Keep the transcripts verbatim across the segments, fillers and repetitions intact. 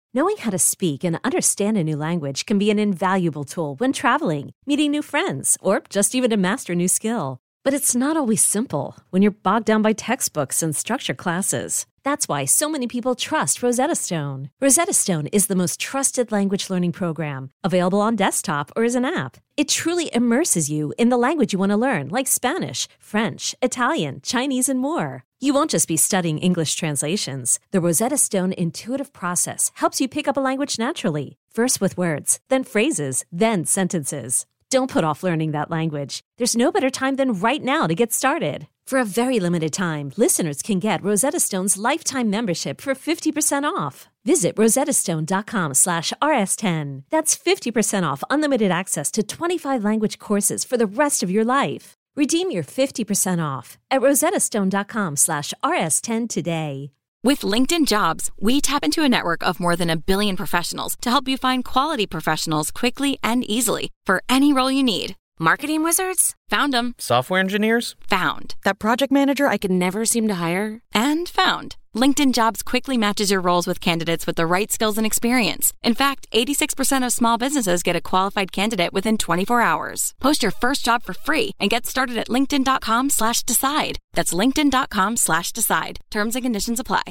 Knowing how to speak and understand a new language can be an invaluable tool when traveling, meeting new friends, or just even to master a new skill. But it's not always simple when you're bogged down by textbooks and structured classes. That's why so many people trust Rosetta Stone. Rosetta Stone is the most trusted language learning program, available on desktop or as an app. It truly immerses you in the language you want to learn, like Spanish, French, Italian, Chinese, and more. You won't just be studying English translations. The Rosetta Stone intuitive process helps you pick up a language naturally, first with words, then phrases, then sentences. Don't put off learning that language. There's no better time than right now to get started. For a very limited time, listeners can get Rosetta Stone's lifetime membership for fifty percent off. Visit rosettastone.com slash rs10. That's fifty percent off unlimited access to twenty-five language courses for the rest of your life. Redeem your fifty percent off at rosettastone.com slash rs10 today. With LinkedIn Jobs, we tap into a network of more than a billion professionals to help you find quality professionals quickly and easily for any role you need. Marketing wizards? Found them. Software engineers? Found. That project manager I could never seem to hire? And found. LinkedIn Jobs quickly matches your roles with candidates with the right skills and experience. In fact, eighty-six percent of small businesses get a qualified candidate within twenty-four hours. Post your first job for free and get started at linkedin.com slash decide. That's linkedin.com slash decide. Terms and conditions apply.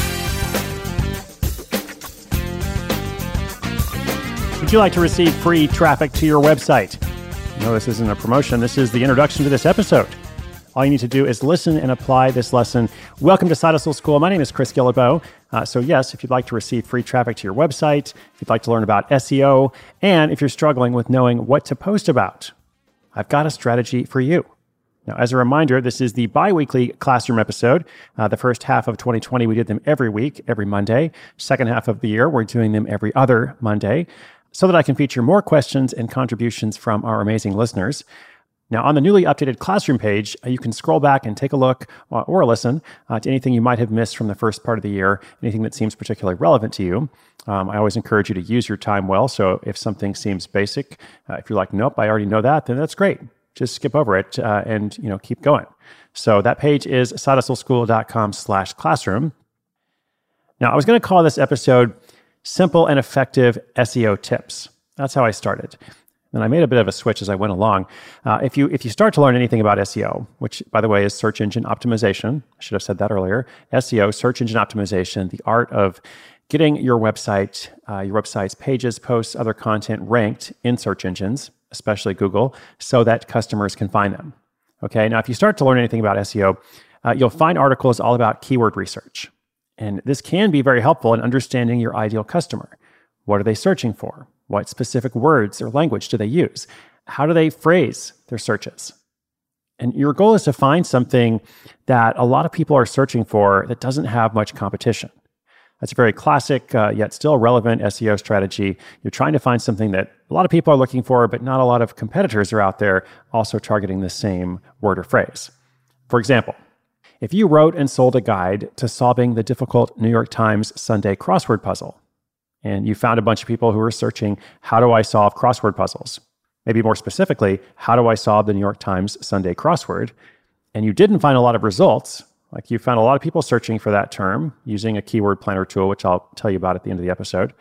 Would you like to receive free traffic to your website? No, this isn't a promotion. This is the introduction to this episode. All you need to do is listen and apply this lesson. Welcome to Side Hustle School. My name is Chris Guillebeau. Uh, so yes, if you'd like to receive free traffic to your website, if you'd like to learn about S E O, and if you're struggling with knowing what to post about, I've got a strategy for you. Now, as a reminder, this is the bi-weekly classroom episode. Uh, the first half of twenty twenty, we did them every week, every Monday. Second half of the year, we're doing them every other Monday, so that I can feature more questions and contributions from our amazing listeners. Now, on the newly updated classroom page, uh, you can scroll back and take a look uh, or listen uh, to anything you might have missed from the first part of the year, anything that seems particularly relevant to you. Um, I always encourage you to use your time well, so if something seems basic, uh, if you're like, nope, I already know that, then that's great. Just skip over it uh, and you know keep going. So that page is sidehustleschool.com slash classroom. Now, I was going to call this episode Simple and Effective S E O Tips. That's how I started. And I made a bit of a switch as I went along. Uh, if you if you start to learn anything about S E O, which, by the way, is search engine optimization, I should have said that earlier. S E O, search engine optimization, the art of getting your website, uh, your website's pages, posts, other content ranked in search engines, especially Google, so that customers can find them. Okay, now if you start to learn anything about S E O, uh, you'll find articles all about keyword research. And this can be very helpful in understanding your ideal customer. What are they searching for? What specific words or language do they use? How do they phrase their searches? And your goal is to find something that a lot of people are searching for that doesn't have much competition. That's a very classic, uh, yet still relevant S E O strategy. You're trying to find something that a lot of people are looking for, but not a lot of competitors are out there also targeting the same word or phrase. For example, if you wrote and sold a guide to solving the difficult New York Times Sunday crossword puzzle, and you found a bunch of people who were searching, how do I solve crossword puzzles? Maybe more specifically, how do I solve the New York Times Sunday crossword? And you didn't find a lot of results. Like you found a lot of people searching for that term using a keyword planner tool, which I'll tell you about at the end of the episode.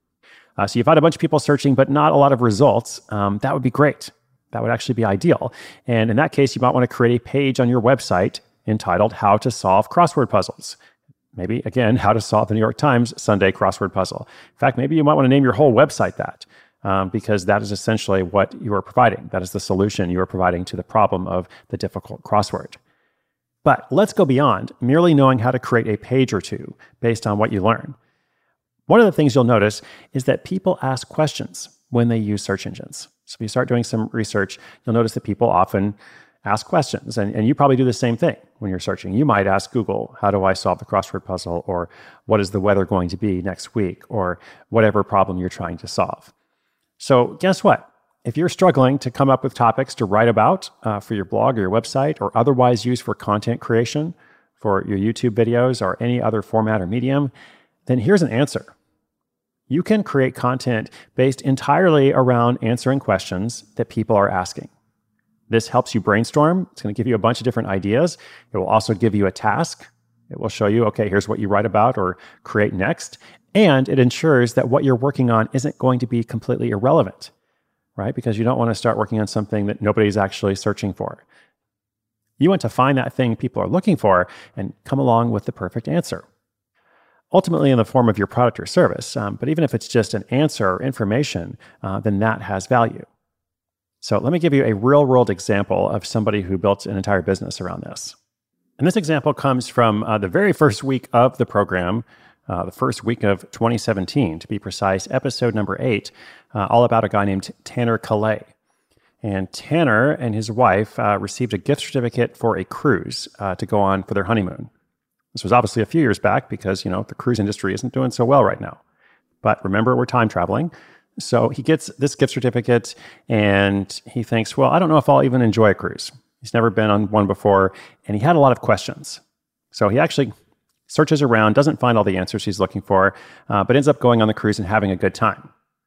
Uh, so you found a bunch of people searching, but not a lot of results. Um, that would be great. That would actually be ideal. And in that case, you might want to create a page on your website entitled How to Solve Crossword Puzzles. Maybe, again, how to solve the New York Times Sunday crossword puzzle. In fact, maybe you might want to name your whole website that, um, because that is essentially what you are providing. That is the solution you are providing to the problem of the difficult crossword. But let's go beyond merely knowing how to create a page or two based on what you learn. One of the things you'll notice is that people ask questions when they use search engines. So if you start doing some research, you'll notice that people often ask questions. And, and you probably do the same thing when you're searching. You might ask Google, how do I solve the crossword puzzle? Or what is the weather going to be next week? Or whatever problem you're trying to solve. So guess what? If you're struggling to come up with topics to write about uh, for your blog or your website, or otherwise use for content creation, for your YouTube videos or any other format or medium, then here's an answer. You can create content based entirely around answering questions that people are asking. This helps you brainstorm. It's going to give you a bunch of different ideas. It will also give you a task. It will show you, okay, here's what you write about or create next. And it ensures that what you're working on isn't going to be completely irrelevant, right? Because you don't want to start working on something that nobody's actually searching for. You want to find that thing people are looking for and come along with the perfect answer. Ultimately in the form of your product or service, um, but even if it's just an answer or information, uh, then that has value. So let me give you a real-world example of somebody who built an entire business around this. And this example comes from uh, the very first week of the program, uh, the first week of twenty seventeen, to be precise, episode number eight, uh, all about a guy named Tanner Calais. And Tanner and his wife uh, received a gift certificate for a cruise uh, to go on for their honeymoon. This was obviously a few years back because, you know, the cruise industry isn't doing so well right now. But remember, we're time traveling. So he gets this gift certificate and he thinks, well, I don't know if I'll even enjoy a cruise. He's never been on one before, and he had a lot of questions. So he actually searches around, doesn't find all the answers he's looking for, uh, but ends up going on the cruise and having a good time.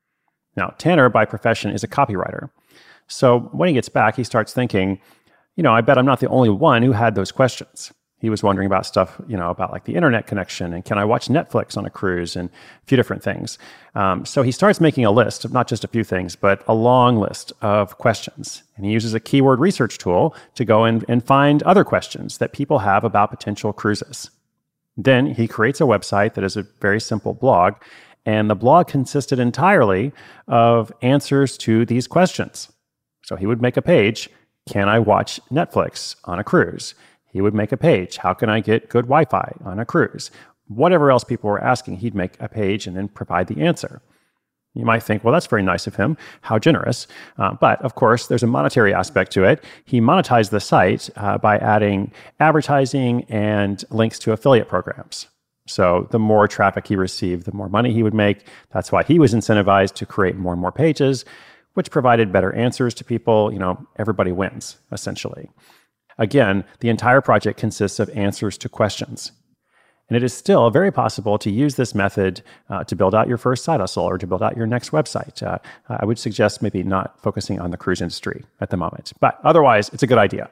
Now, Tanner, by profession, is a copywriter. So when he gets back, he starts thinking, you know, I bet I'm not the only one who had those questions. He was wondering about stuff, you know, about like the internet connection and can I watch Netflix on a cruise and a few different things. Um, so he starts making a list of not just a few things, but a long list of questions. And he uses a keyword research tool to go in and find other questions that people have about potential cruises. Then he creates a website that is a very simple blog. And the blog consisted entirely of answers to these questions. So he would make a page, can I watch Netflix on a cruise? He would make a page, how can I get good Wi-Fi on a cruise? Whatever else people were asking, he'd make a page and then provide the answer. You might think, well, that's very nice of him. How generous. Uh, but of course, there's a monetary aspect to it. He monetized the site uh, by adding advertising and links to affiliate programs. So the more traffic he received, the more money he would make. That's why he was incentivized to create more and more pages, which provided better answers to people. You know, everybody wins, essentially. Again, the entire project consists of answers to questions. And it is still very possible to use this method uh, to build out your first side hustle or to build out your next website. Uh, I would suggest maybe not focusing on the cruise industry at the moment, but otherwise, it's a good idea.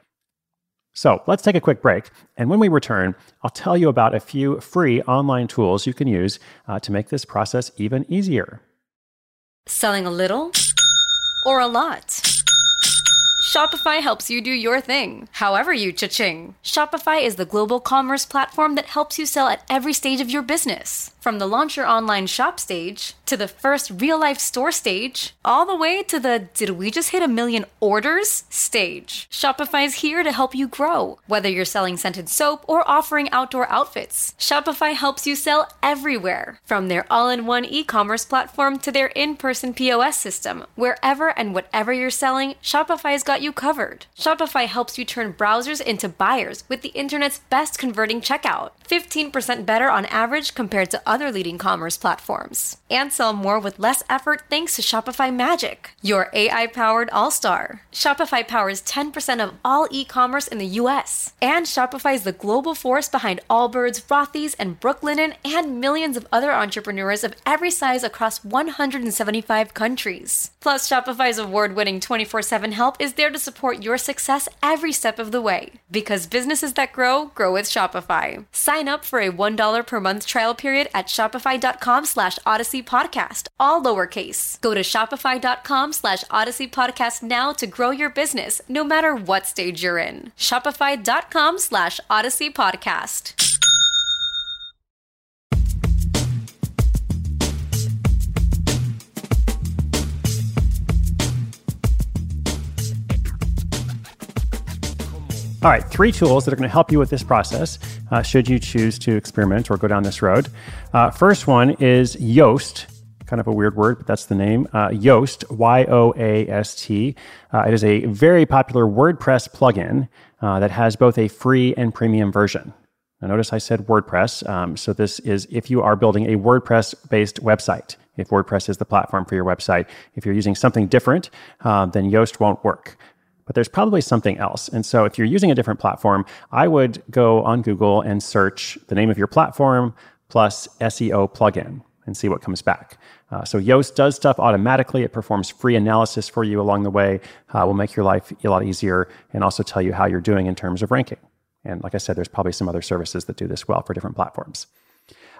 So let's take a quick break. And when we return, I'll tell you about a few free online tools you can use uh, to make this process even easier. Selling a little or a lot? Shopify helps you do your thing, however you cha-ching. Shopify is the global commerce platform that helps you sell at every stage of your business. From the launch your online shop stage, to the first real-life store stage, all the way to the did we just hit a million orders stage. Shopify's here to help you grow. Whether you're selling scented soap or offering outdoor outfits, Shopify helps you sell everywhere. From their all-in-one e-commerce platform to their in-person P O S system, wherever and whatever you're selling, Shopify's got you covered. Shopify helps you turn browsers into buyers with the internet's best converting checkout, fifteen percent better on average compared to other leading commerce platforms. And sell more with less effort thanks to Shopify Magic, your A I-powered all-star. Shopify powers ten percent of all e-commerce in the U S. And Shopify is the global force behind Allbirds, Rothy's, and Brooklinen, and millions of other entrepreneurs of every size across one hundred seventy-five countries. Plus, Shopify's award-winning twenty-four seven help is there to support your success every step of the way. Because businesses that grow, grow with Shopify. Sign up for a one dollar per month trial period at shopify.com slash Odyssey Podcast, all lowercase. Go to shopify.com slash Odyssey Podcast now to grow your business, no matter what stage you're in. Shopify.com slash Odyssey Podcast. All right, three tools that are going to help you with this process, uh, should you choose to experiment or go down this road. Uh, first one is Yoast, kind of a weird word, but that's the name. Uh, Yoast, Y O A S T. Uh, it is a very popular WordPress plugin uh, that has both a free and premium version. Now, notice I said WordPress. Um, so this is if you are building a WordPress-based website. If WordPress is the platform for your website. If you're using something different, uh, then Yoast won't work. But there's probably something else. And so if you're using a different platform, I would go on Google and search the name of your platform plus S E O plugin and see what comes back. Uh, so Yoast does stuff automatically. It performs free analysis for you along the way, uh, will make your life a lot easier and also tell you how you're doing in terms of ranking. And like I said, there's probably some other services that do this well for different platforms.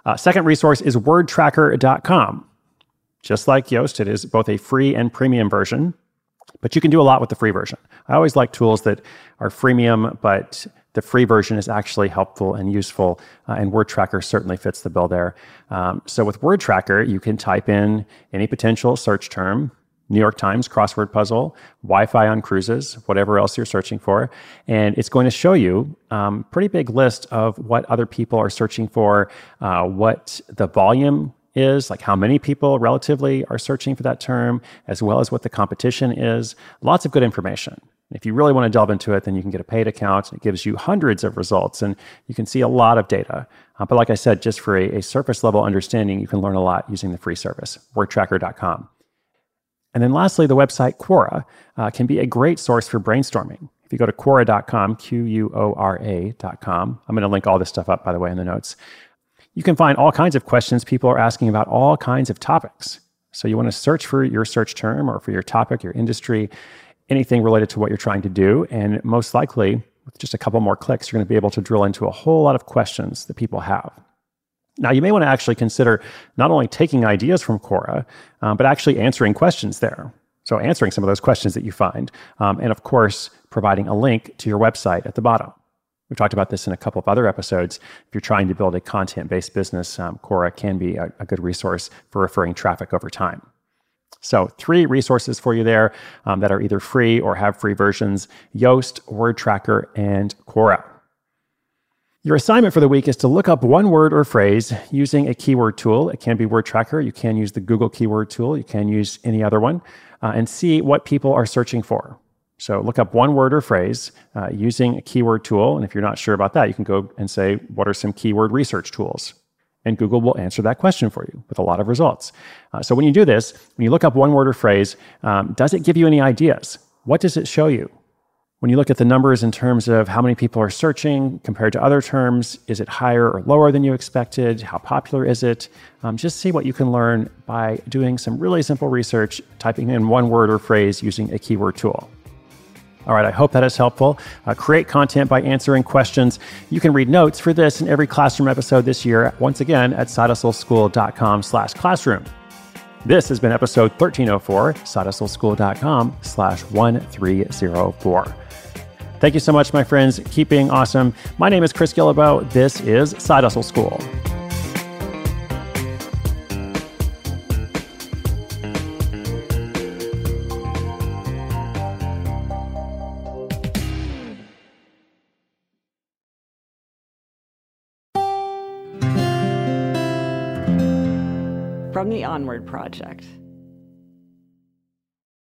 Uh, second resource is word tracker dot com. Just like Yoast, it is both a free and premium version, but you can do a lot with the free version. I always like tools that are freemium, but the free version is actually helpful and useful, uh, and WordTracker certainly fits the bill there. Um, so with WordTracker, you can type in any potential search term, New York Times crossword puzzle, Wi-Fi on cruises, whatever else you're searching for, and it's going to show you a um, pretty big list of what other people are searching for, uh, what the volume is, like how many people relatively are searching for that term, as well as what the competition is. Lots of good information. If you really want to delve into it, then you can get a paid account. It gives you hundreds of results, and you can see a lot of data. Uh, but like I said, just for a, a surface level understanding, you can learn a lot using the free service, word tracker dot com. And then lastly, the website Quora uh, can be a great source for brainstorming. If you go to Quora dot com, Q U O R A dot com, I'm going to link all this stuff up, by the way, in the notes. You can find all kinds of questions people are asking about all kinds of topics. So you want to search for your search term or for your topic, your industry, anything related to what you're trying to do. And most likely, with just a couple more clicks, you're going to be able to drill into a whole lot of questions that people have. Now, you may want to actually consider not only taking ideas from Quora, um, but actually answering questions there. So answering some of those questions that you find. Um, and of course, providing a link to your website at the bottom. We've talked about this in a couple of other episodes. If you're trying to build a content-based business, um, Quora can be a, a good resource for referring traffic over time. So three resources for you there um, that are either free or have free versions: Yoast, WordTracker, and Quora. Your assignment for the week is to look up one word or phrase using a keyword tool. It can be WordTracker. You can use the Google keyword tool. You can use any other one, uh, and see what people are searching for. So look up one word or phrase uh, using a keyword tool. And if you're not sure about that, you can go and say, what are some keyword research tools? And Google will answer that question for you with a lot of results. Uh, so when you do this, when you look up one word or phrase, um, does it give you any ideas? What does it show you? When you look at the numbers in terms of how many people are searching compared to other terms, is it higher or lower than you expected? How popular is it? Um, just see what you can learn by doing some really simple research, typing in one word or phrase using a keyword tool. All right, I hope that is helpful. Uh, create content by answering questions. You can read notes for this in every classroom episode this year, once again, at side hustle school dot com slash classroom. This has been episode thirteen oh four, side hustle school dot com slash one three oh four. Thank you so much, my friends. Keep being awesome. My name is Chris Guillebeau. This is Side Hustle School. From the Onward Project.